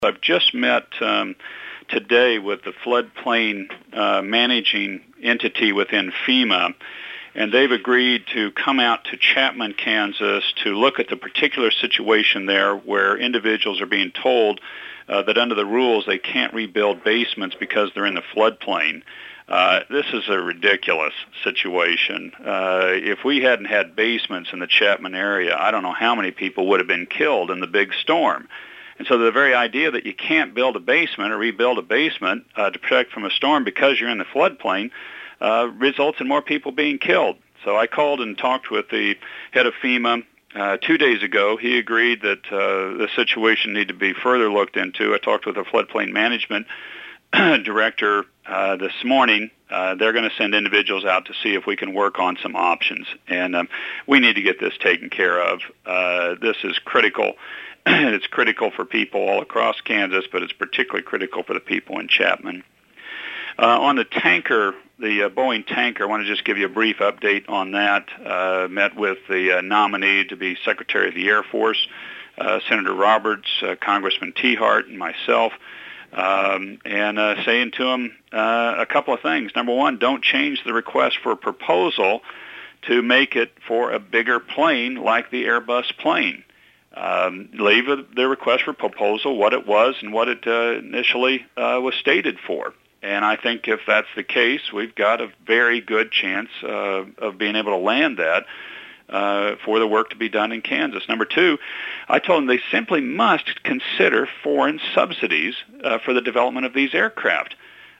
I've just met today with the floodplain managing entity within FEMA, and they've agreed to come out to Chapman, Kansas, to look at the particular situation there where individuals are being told that under the rules they can't rebuild basements because they're in the floodplain. This is a ridiculous situation. If we hadn't had basements in the Chapman area, I don't know how many people would have been killed in the big storm. And so the very idea that you can't build a basement or rebuild a basement to protect from a storm because you're in the floodplain results in more people being killed. So I called and talked with the head of FEMA 2 days ago. He agreed that the situation needed to be further looked into. I talked with the floodplain management director this morning. They're going to send individuals out to see if we can work on some options. And we need to get this taken care of. This is critical. It's critical for people all across Kansas, but it's particularly critical for the people in Chapman. On the tanker, the Boeing tanker, I want to just give you a brief update on that. Met with the nominee to be Secretary of the Air Force, Senator Roberts, Congressman Tiahrt, and myself, and saying to him a couple of things. Number one, don't change the request for proposal to make it for a bigger plane like the Airbus plane. Leave the request for proposal what it was and what it initially was stated for. And I think if that's the case, we've got a very good chance of being able to land that for the work to be done in Kansas. Number two, I told them they simply must consider foreign subsidies for the development of these aircraft.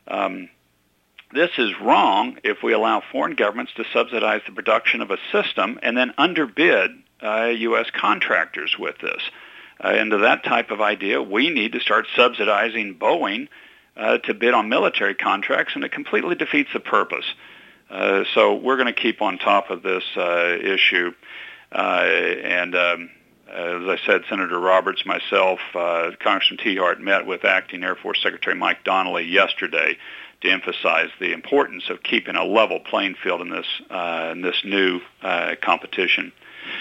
This is wrong if we allow foreign governments to subsidize the production of a system and then underbid U.S. contractors with this. And to that type of idea, we need to start subsidizing Boeing to bid on military contracts, and it completely defeats the purpose. So we're going to keep on top of this issue. And as I said, Senator Roberts, myself, Congressman Tiahrt met with Acting Air Force Secretary Mike Donnelly yesterday to emphasize the importance of keeping a level playing field in this new competition.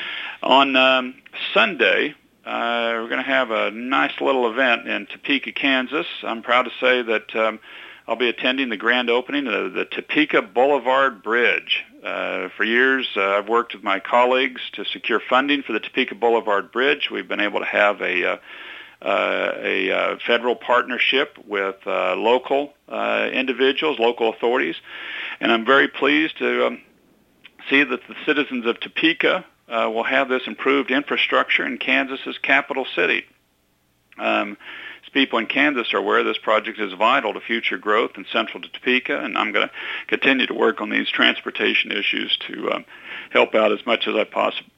On Sunday, we're going to have a nice little event in Topeka, Kansas. I'm proud to say that I'll be attending the grand opening of the Topeka Boulevard Bridge. For years, I've worked with my colleagues to secure funding for the Topeka Boulevard Bridge. We've been able to have a federal partnership with local individuals, local authorities, and I'm very pleased to see that the citizens of Topeka will have this improved infrastructure in Kansas's capital city. As people in Kansas are aware, this project is vital to future growth in central Topeka, and I'm going to continue to work on these transportation issues to help out as much as I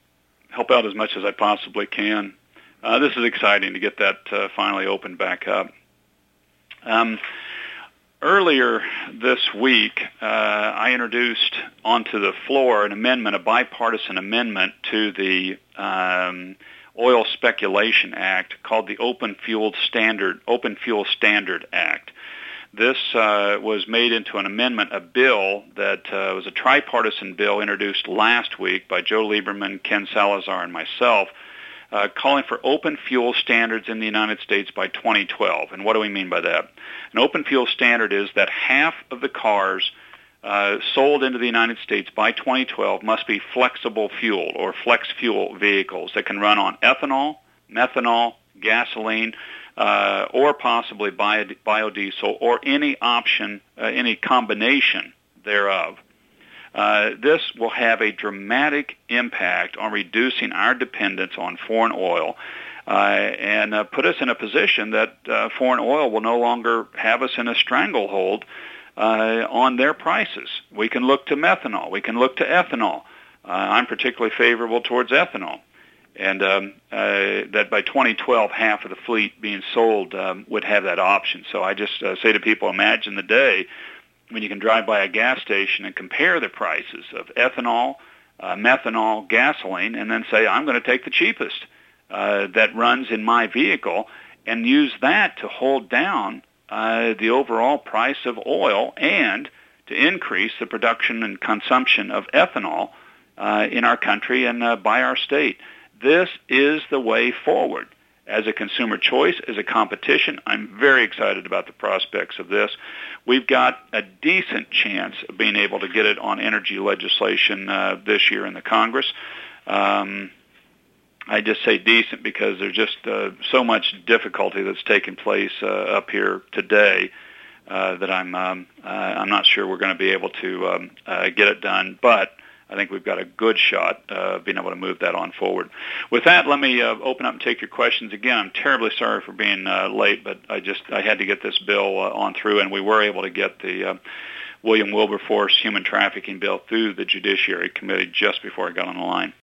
possibly can. This is exciting to get that finally opened back up. Earlier this week, I introduced onto the floor an amendment, a bipartisan amendment to the Oil Speculation Act called the Open Fuel Standard Act. This was made into an amendment, a bill that was a tripartisan bill introduced last week by Joe Lieberman, Ken Salazar, and myself, calling for open fuel standards in the United States by 2012. And what do we mean by that? An open fuel standard is that half of the cars sold into the United States by 2012 must be flexible fuel or flex fuel vehicles that can run on ethanol, methanol, gasoline, or possibly biodiesel or any option, any combination thereof. This will have a dramatic impact on reducing our dependence on foreign oil and put us in a position that foreign oil will no longer have us in a stranglehold on their prices. We can look to methanol. We can look to ethanol. I'm particularly favorable towards ethanol. And that by 2012, half of the fleet being sold would have that option. So I just say to people, imagine the day when you can drive by a gas station and compare the prices of ethanol, methanol, gasoline, and then say, I'm going to take the cheapest that runs in my vehicle and use that to hold down the overall price of oil and to increase the production and consumption of ethanol in our country and by our state. This is the way forward. as a consumer choice, as a competition. I'm very excited about the prospects of this. We've got a decent chance of being able to get it on energy legislation this year in the Congress. I just say decent because there's just so much difficulty that's taking place up here today that I'm not sure we're going to be able to get it done. But I think we've got a good shot of being able to move that on forward. With that, let me open up and take your questions. Again, I'm terribly sorry for being late, but I had to get this bill on through, and we were able to get the William Wilberforce human trafficking bill through the Judiciary Committee just before I got on the line.